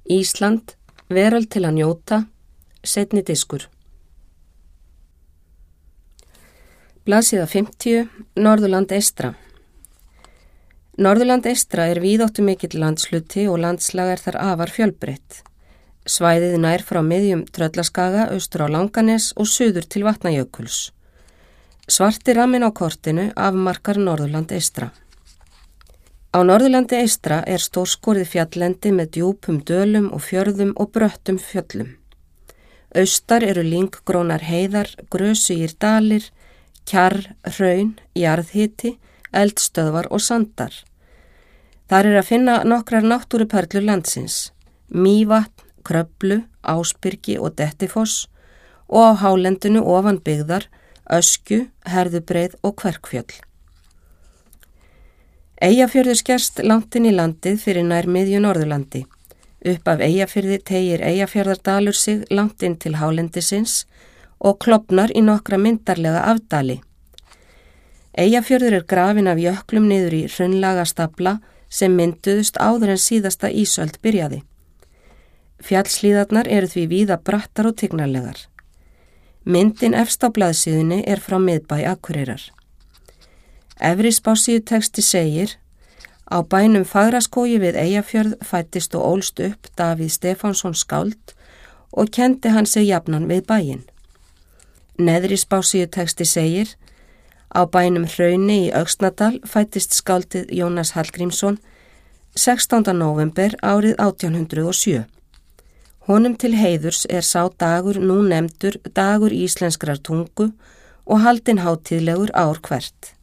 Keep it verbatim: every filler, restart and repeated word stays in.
Ísland, veröld til að njóta, seinni diskur. Blaðsíða fimmtíu, Norðurland eystra. Norðurland eystra er víðáttumikill landsluti og landslag er þar afar fjölbreytt. Svæðið nær frá miðjum Tröllaskaga, austur á Langanes og suður til Vatnajökuls. Svarti ramminn á kortinu afmarkar Norðurland eystra. Á Norðurlandi eystra er stórskorið fjalllendi með djúpum dölum og fjörðum og bröttum fjöllum. Austar eru lynggrónar heiðar, grösugir dalir, kjarr, hraun, jarðhiti, eldstöðvar og sandar. Þar er að finna nokkrar náttúruperlur landsins, Mývatn, Kröflu, Ásbyrgi og Dettifoss og á hálendinu ofan byggðar, Öskju, Herðubreið og Kverkfjöll. Eyjafjörður skerst langt inn í landið fyrir nær miðju Norðurlandi. Upp af Eyjafirði teygir Eyjafjarðardalur sig langt inn til hálendisins og klofnar í nokkra myndarlega afdali. Eyjafjörður er grafin af jöklum niður í hraunlaga stafla sem mynduðust áður en síðasta ísöld byrjaði. Fjallslíðarnar eru því víða brattar og tignarlegar. Myndin efst á blaðsíðunni er frá miðbæ Akureyrar. Efri spássíðutexti segir: Á bænum Fagraskógi við Eyjafjörð fæddist og ólst upp Davíð Stefánsson skáld og kenndi hann sig jafnan við bæinn. Neðri spássíðutexti segir: Á bænum Hrauni í Öxnadal fæddist skáldið Jónas Hallgrímsson sextánda nóvember árið átján hundrað og sjö. Honum til heiðurs er sá dagur nú nefndur dagur íslenskrar tungu og haldinn hátíðlegur ár hvert.